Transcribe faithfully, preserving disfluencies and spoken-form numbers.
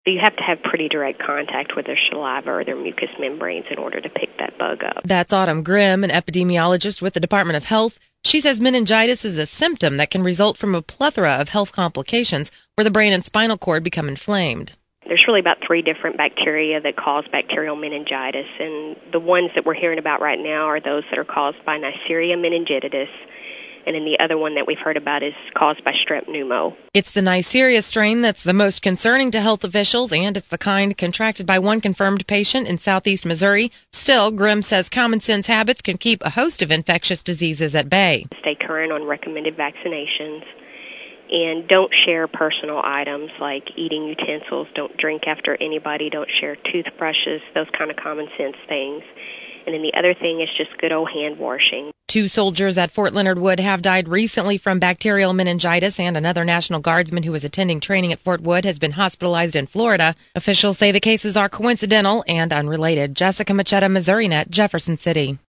You have to have pretty direct contact with their saliva or their mucous membranes in order to pick that bug up. That's Autumn Grimm, an epidemiologist with the Department of Health. She says meningitis is a symptom that can result from a plethora of health complications where the brain and spinal cord become inflamed. There's really about three different bacteria that cause bacterial meningitis, and the ones that we're hearing about right now are those that are caused by Neisseria meningitidis, and then the other one that we've heard about is caused by strep pneumo. It's the Neisseria strain that's the most concerning to health officials, and it's the kind contracted by one confirmed patient in southeast Missouri. Still, Grimm says common sense habits can keep a host of infectious diseases at bay. Stay current on recommended vaccinations, and don't share personal items like eating utensils. Don't drink after anybody. Don't share toothbrushes, those kind of common sense things. And then the other thing is just good old hand washing. Two soldiers at Fort Leonard Wood have died recently from bacterial meningitis, and another National Guardsman who was attending training at Fort Wood has been hospitalized in Florida. Officials say the cases are coincidental and unrelated. Jessica Machetta, Missouri Net, Jefferson City.